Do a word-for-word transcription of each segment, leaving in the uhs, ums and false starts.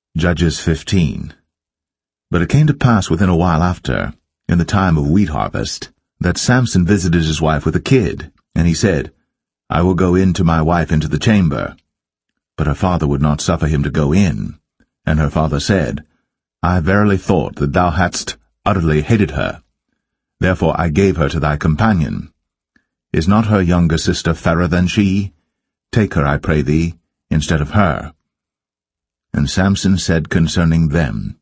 Judges fifteen. But it came to pass within a while after, in the time of wheat harvest, that Samson visited his wife with a kid, and he said, I will go in to my wife into the chamber. But her father would not suffer him to go in. And her father said, I verily thought that thou hadst utterly hated her. Therefore I gave her to thy companion. Is not her younger sister fairer than she? Take her, I pray thee, instead of her. And Samson said concerning them,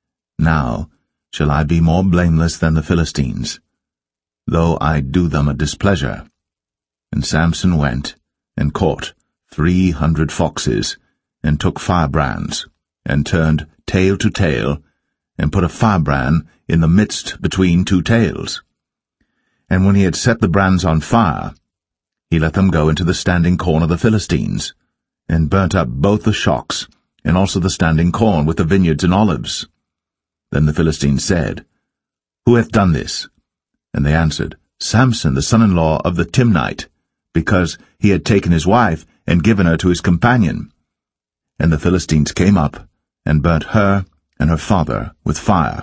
Now shall I be more blameless than the Philistines, though I do them a displeasure. And Samson went, and caught three hundred foxes, and took firebrands, and turned tail to tail, and put a firebrand in the midst between two tails. And when he had set the brands on fire, he let them go into the standing corn of the Philistines, and burnt up both the shocks, and also the standing corn with the vineyards and olives. Then the Philistines said, Who hath done this? And they answered, Samson, the son-in-law of the Timnite, because he had taken his wife and given her to his companion. And the Philistines came up, and burnt her and her father with fire.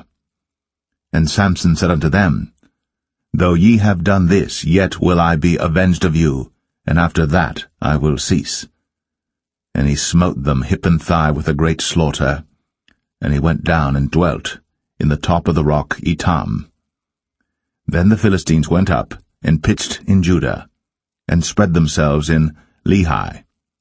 And Samson said unto them, Though ye have done this, yet will I be avenged of you, and after that I will cease. And he smote them hip and thigh with a great slaughter, and he went down and dwelt in the top of the rock Etam. Then the Philistines went up, and pitched in Judah, and spread themselves in Lehi.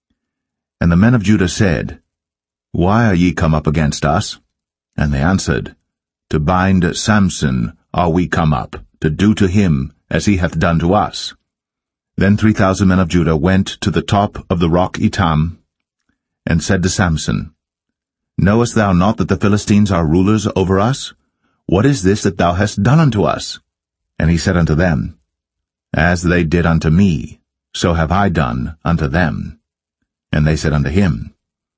And the men of Judah said, Why are ye come up against us? And they answered, To bind Samson are we come up, to do to him as he hath done to us. Then three thousand men of Judah went to the top of the rock Etam, and said to Samson, Knowest thou not that the Philistines are rulers over us? What is this that thou hast done unto us? And he said unto them, As they did unto me, so have I done unto them. And they said unto him,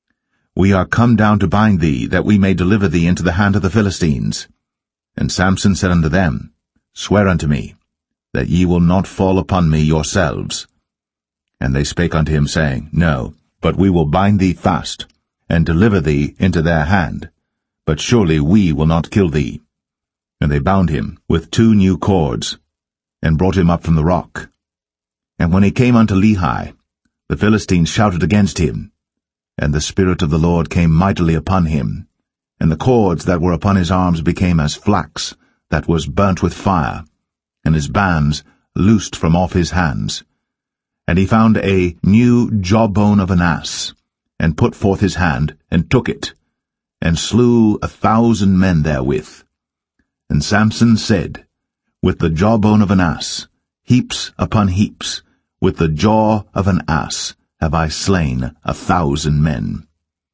We are come down to bind thee, that we may deliver thee into the hand of the Philistines. And Samson said unto them, Swear unto me, that ye will not fall upon me yourselves. And they spake unto him, saying, No, but we will bind thee fast, and deliver thee into their hand. But surely we will not kill thee. And they bound him with two new cords, and brought him up from the rock. And when he came unto Lehi, the Philistines shouted against him, and the Spirit of the Lord came mightily upon him, and the cords that were upon his arms became as flax that was burnt with fire, and his bands loosed from off his hands. And he found a new jawbone of an ass, and put forth his hand, and took it, and slew a thousand men therewith. And Samson said, With the jawbone of an ass, heaps upon heaps, with the jaw of an ass have I slain a thousand men.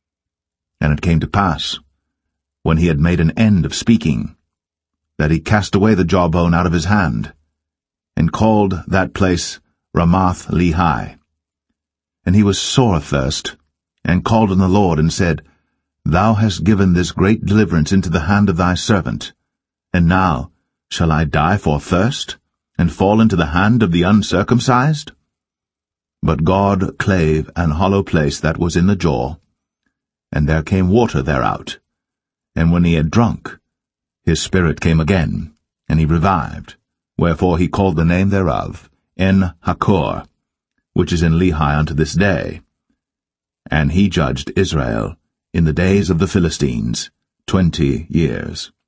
And it came to pass, when he had made an end of speaking, that he cast away the jawbone out of his hand, and called that place Ramath Lehi. And he was sore athirst, and called on the Lord, and said, Thou hast given this great deliverance into the hand of thy servant, and now shall I die for thirst, and fall into the hand of the uncircumcised? But God clave an hollow place that was in the jaw, and there came water thereout. And when he had drunk, his spirit came again, and he revived, wherefore he called the name thereof En-Hakkore, which is in Lehi unto this day. And he judged Israel in the days of the Philistines twenty years.